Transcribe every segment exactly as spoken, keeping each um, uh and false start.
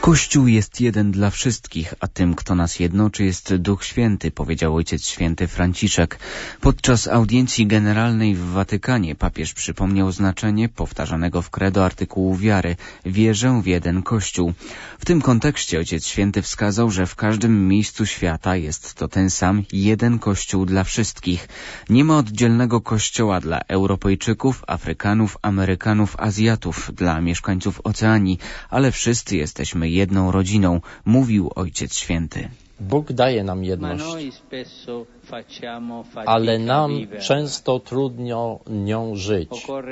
Kościół jest jeden dla wszystkich, a tym, kto nas jednoczy, jest Duch Święty, powiedział Ojciec Święty Franciszek. Podczas audiencji generalnej w Watykanie papież przypomniał znaczenie powtarzanego w credo artykułu wiary – wierzę w jeden Kościół. W tym kontekście Ojciec Święty wskazał, że w każdym miejscu świata jest to ten sam jeden Kościół dla wszystkich. Nie ma oddzielnego Kościoła dla Europejczyków, Afrykanów, Amerykanów, Azjatów, dla mieszkańców Oceanii, ale wszyscy jesteśmy jedną rodziną, mówił Ojciec Święty. Bóg daje nam jedność, ale nam często trudno nią żyć.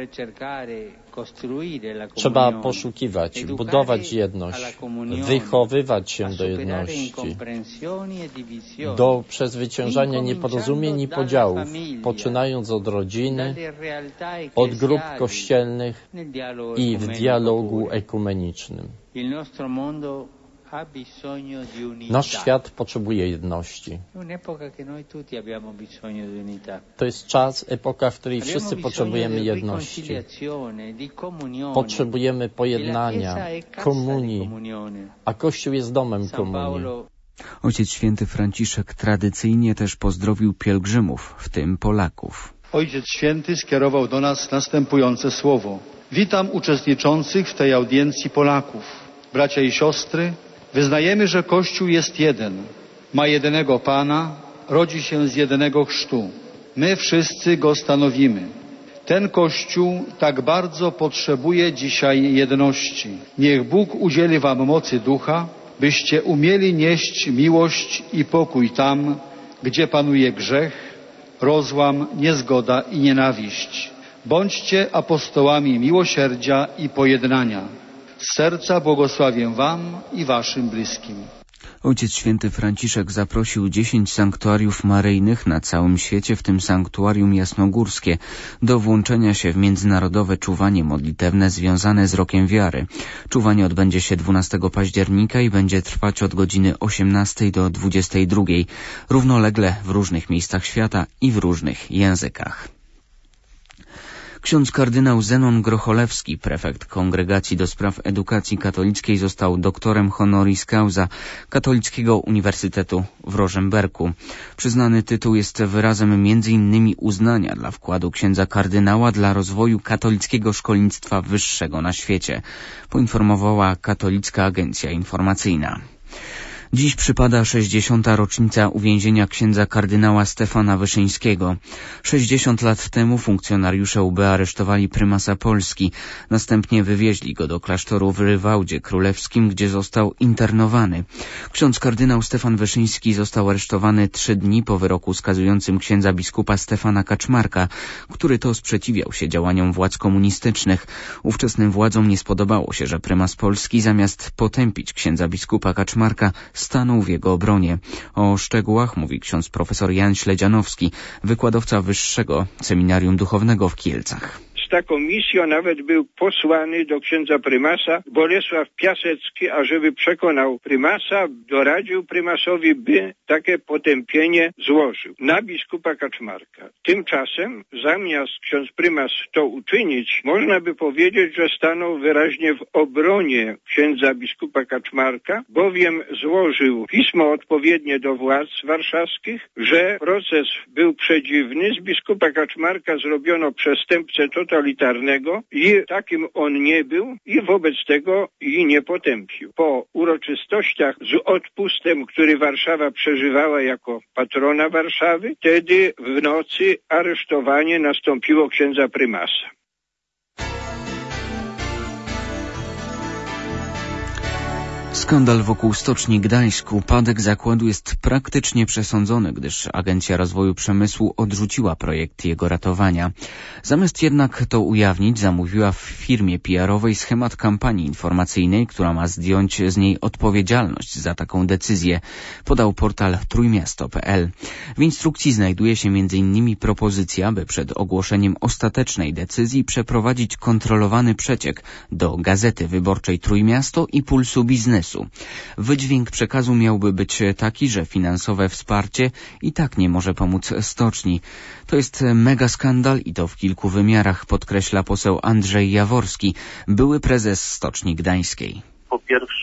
Trzeba poszukiwać, budować jedność, wychowywać się do jedności, do przezwyciężania nieporozumień i podziałów, poczynając od rodziny, od grup kościelnych i w dialogu ekumenicznym. Nasz świat potrzebuje jedności. To jest czas, epoka, w której wszyscy potrzebujemy jedności. Potrzebujemy pojednania, komunii, a Kościół jest domem komunii. Ojciec Święty Franciszek tradycyjnie też pozdrowił pielgrzymów, w tym Polaków. Ojciec Święty skierował do nas następujące słowo. Witam uczestniczących w tej audiencji Polaków. Bracia i siostry, wyznajemy, że Kościół jest jeden, ma jedynego Pana, rodzi się z jedynego chrztu. My wszyscy go stanowimy. Ten Kościół tak bardzo potrzebuje dzisiaj jedności. Niech Bóg udzieli wam mocy ducha, byście umieli nieść miłość i pokój tam, gdzie panuje grzech, rozłam, niezgoda i nienawiść. Bądźcie apostołami miłosierdzia i pojednania. Z serca błogosławię wam i waszym bliskim. Ojciec Święty Franciszek zaprosił dziesięć sanktuariów maryjnych na całym świecie, w tym sanktuarium jasnogórskie, do włączenia się w międzynarodowe czuwanie modlitewne związane z Rokiem Wiary. Czuwanie odbędzie się dwunastego października i będzie trwać od godziny osiemnastej do dwudziestej drugiej, równolegle w różnych miejscach świata i w różnych językach. Ksiądz kardynał Zenon Grocholewski, prefekt Kongregacji do Spraw Edukacji Katolickiej, został doktorem honoris causa Katolickiego Uniwersytetu w Rożemberku. Przyznany tytuł jest wyrazem między innymi uznania dla wkładu księdza kardynała dla rozwoju katolickiego szkolnictwa wyższego na świecie, poinformowała Katolicka Agencja Informacyjna. Dziś przypada sześćdziesiąta rocznica uwięzienia księdza kardynała Stefana Wyszyńskiego. sześćdziesiąt lat temu funkcjonariusze U B aresztowali prymasa Polski. Następnie wywieźli go do klasztoru w Rywałdzie Królewskim, gdzie został internowany. Ksiądz kardynał Stefan Wyszyński został aresztowany trzy dni po wyroku skazującym księdza biskupa Stefana Kaczmarka, który to sprzeciwiał się działaniom władz komunistycznych. Ówczesnym władzom nie spodobało się, że prymas Polski zamiast potępić księdza biskupa Kaczmarka stanął w jego obronie. O szczegółach mówi ksiądz profesor Jan Śledzianowski, wykładowca Wyższego Seminarium Duchownego w Kielcach. Z taką misją nawet był posłany do księdza prymasa Bolesław Piasecki, ażeby przekonał prymasa, doradził prymasowi, by takie potępienie złożył na biskupa Kaczmarka. Tymczasem, zamiast ksiądz prymas to uczynić, można by powiedzieć, że stanął wyraźnie w obronie księdza biskupa Kaczmarka, bowiem złożył pismo odpowiednie do władz warszawskich, że proces był przedziwny, z biskupa Kaczmarka zrobiono przestępcę totalitarnego i takim on nie był i wobec tego i nie potępił. Po uroczystościach z odpustem, który Warszawa przeżywała jako patrona Warszawy, wtedy w nocy aresztowanie nastąpiło księdza prymasa. Skandal wokół Stoczni Gdańsk. Upadek zakładu jest praktycznie przesądzony, gdyż Agencja Rozwoju Przemysłu odrzuciła projekt jego ratowania. Zamiast jednak to ujawnić, zamówiła w firmie P R owej schemat kampanii informacyjnej, która ma zdjąć z niej odpowiedzialność za taką decyzję, podał portal trójmiasto kropka p l. W instrukcji znajduje się między innymi propozycja, by przed ogłoszeniem ostatecznej decyzji przeprowadzić kontrolowany przeciek do Gazety Wyborczej Trójmiasto i Pulsu Biznesu. Wydźwięk przekazu miałby być taki, że finansowe wsparcie i tak nie może pomóc stoczni. To jest mega skandal i to w kilku wymiarach, podkreśla poseł Andrzej Jaworski, były prezes Stoczni Gdańskiej. Po pierwsze,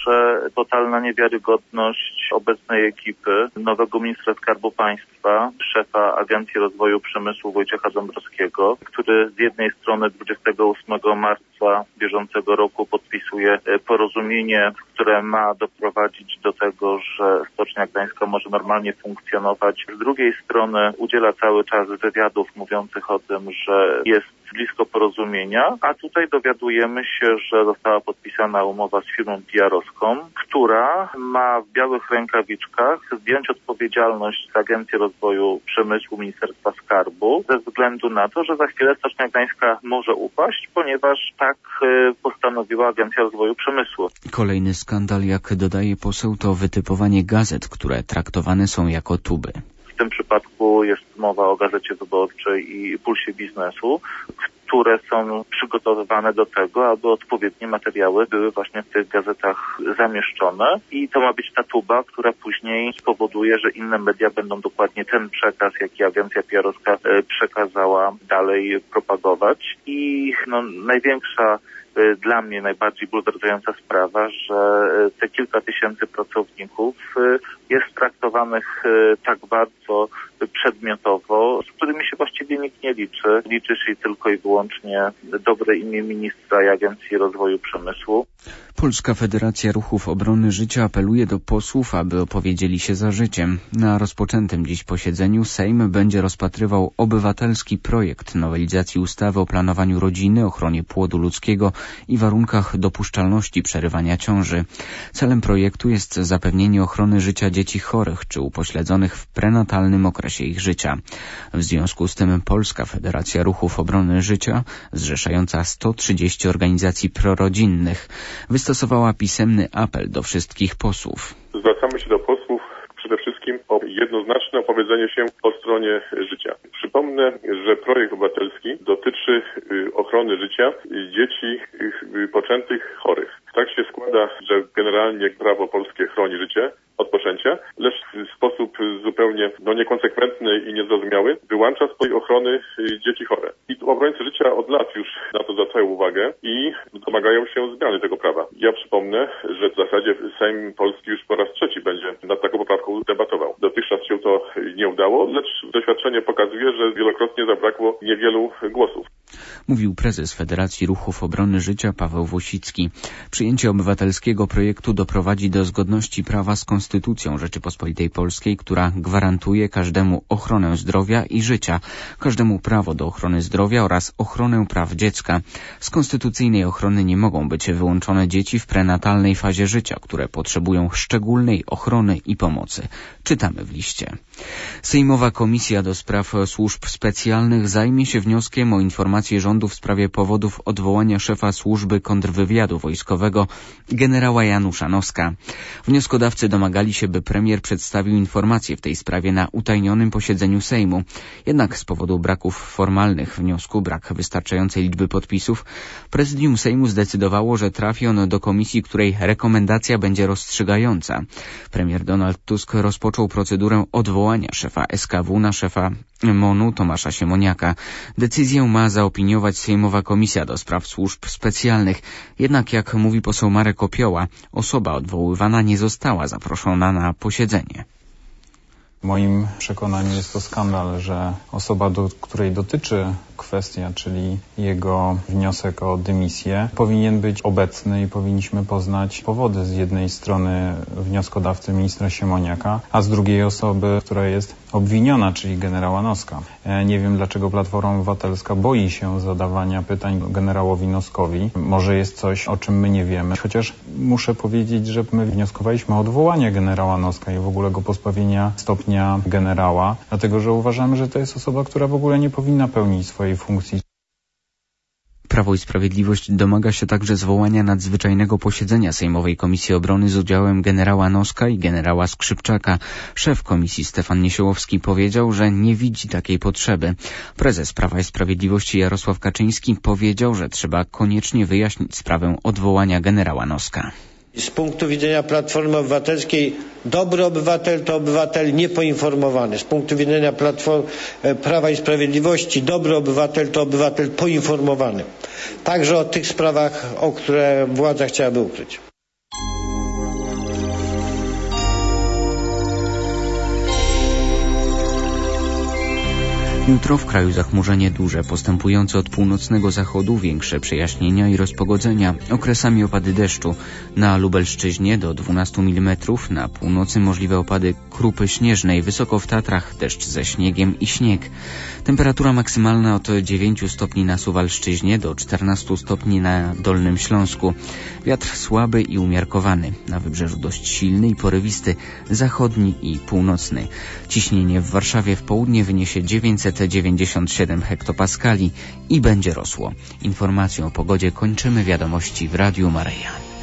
pierwsze, totalna niewiarygodność obecnej ekipy, nowego ministra Skarbu Państwa, szefa Agencji Rozwoju Przemysłu Wojciecha Dąbrowskiego, który z jednej strony dwudziestego ósmego marca bieżącego roku podpisuje porozumienie, które ma doprowadzić do tego, że Stocznia Gdańska może normalnie funkcjonować. Z drugiej strony udziela cały czas wywiadów mówiących o tym, że jest blisko porozumienia, a tutaj dowiadujemy się, że została podpisana umowa z firmą P R-owską, która ma w białych rękawiczkach zdjąć odpowiedzialność z Agencji Rozwoju Przemysłu Ministerstwa Skarbu ze względu na to, że za chwilę Stocznia Gdańska może upaść, ponieważ tak postanowiła Agencja Rozwoju Przemysłu. Kolejny skandal, jak dodaje poseł, to wytypowanie gazet, które traktowane są jako tuby. W tym przypadku jest mowa o Gazecie Wyborczej i Pulsie Biznesu, które są przygotowywane do tego, aby odpowiednie materiały były właśnie w tych gazetach zamieszczone i to ma być ta tuba, która później spowoduje, że inne media będą dokładnie ten przekaz, jaki agencja P R-owska przekazała, dalej propagować. I no, największa dla mnie najbardziej bulwersująca sprawa, że te kilka tysięcy pracowników jest traktowanych tak bardzo przedmiotowo, z którymi się właściwie nikt nie liczy. Liczy się tylko i wyłącznie dobre imię ministra i Agencji Rozwoju Przemysłu. Polska Federacja Ruchów Obrony Życia apeluje do posłów, aby opowiedzieli się za życiem. Na rozpoczętym dziś posiedzeniu Sejm będzie rozpatrywał obywatelski projekt nowelizacji ustawy o planowaniu rodziny, ochronie płodu ludzkiego i warunkach dopuszczalności przerywania ciąży. Celem projektu jest zapewnienie ochrony życia dzieci chorych czy upośledzonych w prenatalnym okresie ich życia. W związku z tym Polska Federacja Ruchów Obrony Życia, zrzeszająca sto trzydzieści organizacji prorodzinnych, wystosowała pisemny apel do wszystkich posłów. Zwracamy się do posłów przede wszystkim o jednoznaczne opowiedzenie się po stronie życia. Przypomnę, że projekt obywatelski dotyczy ochrony życia dzieci poczętych chorych. Tak się składa, że generalnie prawo polskie chroni życie od poczęcia, lecz w sposób zupełnie no, niekonsekwentny i niezrozumiały wyłącza z tej ochrony dzieci chore. I obrońcy życia od lat już na to zwracają uwagę i domagają się zmiany tego prawa. Ja przypomnę, że w zasadzie Sejm Polski już po raz trzeci będzie nad taką poprawką debatował. Dotychczas się to nie udało, lecz doświadczenie pokazuje, że wielokrotnie zabrakło niewielu głosów. Mówił prezes Federacji Ruchów Obrony Życia Paweł Wosicki. Przyjęcie obywatelskiego projektu doprowadzi do zgodności prawa z Konstytucją Rzeczypospolitej Polskiej, która gwarantuje każdemu ochronę zdrowia i życia, każdemu prawo do ochrony zdrowia oraz ochronę praw dziecka. Z konstytucyjnej ochrony nie mogą być wyłączone dzieci w prenatalnej fazie życia, które potrzebują szczególnej ochrony i pomocy. Czytamy w liście. Sejmowa Komisja do Spraw Służb Specjalnych zajmie się wnioskiem o informację rządu w sprawie powodów odwołania szefa służby kontrwywiadu wojskowego generała Janusza Noska. Wnioskodawcy domagali się, by premier przedstawił informację w tej sprawie na utajnionym posiedzeniu Sejmu. Jednak z powodu braków formalnych wniosku, brak wystarczającej liczby podpisów, prezydium Sejmu zdecydowało, że trafi on do komisji, której rekomendacja będzie rozstrzygająca. Premier Donald Tusk rozpoczął procedurę odwołania szefa S K W na szefa MON-u Tomasza Siemoniaka. Decyzję ma zaopiniować Sejmowa Komisja do Spraw Służb Specjalnych. Jednak, jak mówi poseł Marek Opioła, osoba odwoływana nie została zaproszona na posiedzenie. W moim przekonaniu jest to skandal, że osoba, do której dotyczy kwestia, czyli jego wniosek o dymisję, powinien być obecny i powinniśmy poznać powody z jednej strony wnioskodawcy ministra Siemoniaka, a z drugiej osoby, która jest obwiniona, czyli generała Noska. Nie wiem, dlaczego Platforma Obywatelska boi się zadawania pytań generałowi Noskowi. Może jest coś, o czym my nie wiemy. Chociaż muszę powiedzieć, że my wnioskowaliśmy o odwołanie generała Noska i w ogóle go pozbawienia stopnia generała, dlatego że uważamy, że to jest osoba, która w ogóle nie powinna pełnić swojej funkcji. Prawo i Sprawiedliwość domaga się także zwołania nadzwyczajnego posiedzenia Sejmowej Komisji Obrony z udziałem generała Noska i generała Skrzypczaka. Szef komisji Stefan Niesiołowski powiedział, że nie widzi takiej potrzeby. Prezes Prawa i Sprawiedliwości Jarosław Kaczyński powiedział, że trzeba koniecznie wyjaśnić sprawę odwołania generała Noska. Z punktu widzenia Platformy Obywatelskiej dobry obywatel to obywatel niepoinformowany. Z punktu widzenia Platformy, Prawa i Sprawiedliwości dobry obywatel to obywatel poinformowany. Także o tych sprawach, o które władza chciałaby ukryć. Jutro w kraju zachmurzenie duże, postępujące od północnego zachodu, większe przejaśnienia i rozpogodzenia, okresami opady deszczu. Na Lubelszczyźnie do dwunastu milimetrów, na północy możliwe opady krupy śnieżnej, wysoko w Tatrach deszcz ze śniegiem i śnieg. Temperatura maksymalna od dziewięciu stopni na Suwalszczyźnie do czternastu stopni na Dolnym Śląsku. Wiatr słaby i umiarkowany, na wybrzeżu dość silny i porywisty, zachodni i północny. Ciśnienie w Warszawie w południe wyniesie dziewięćset dziewięćdziesiąt siedem hektopaskali i będzie rosło. Informacją o pogodzie kończymy wiadomości w Radiu Maryja.